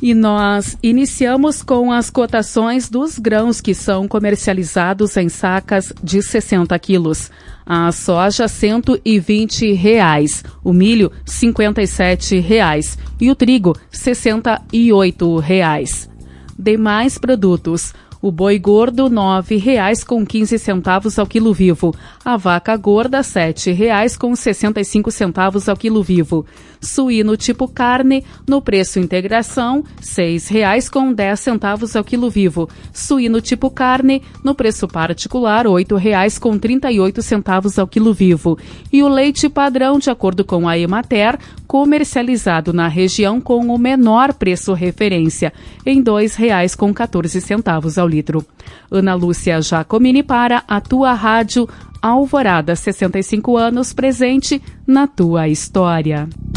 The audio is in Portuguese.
E nós iniciamos com as cotações dos grãos que são comercializados em sacas de 60 quilos. A soja, R$ 120, o milho, R$ 57 e o trigo, R$ 68. Demais produtos. O boi gordo, R$ 9,15 ao quilo vivo. A vaca gorda, R$ 7,65 ao quilo vivo. Suíno tipo carne, no preço integração, R$ 6,10 ao quilo vivo. Suíno tipo carne, no preço particular, R$ 8,38 ao quilo vivo. E o leite padrão, de acordo com a Emater, comercializado na região com o menor preço referência, em R$ 2,14 ao litro. Ana Lúcia Giacomini para a tua rádio Alvorada, 65 anos presente na tua história.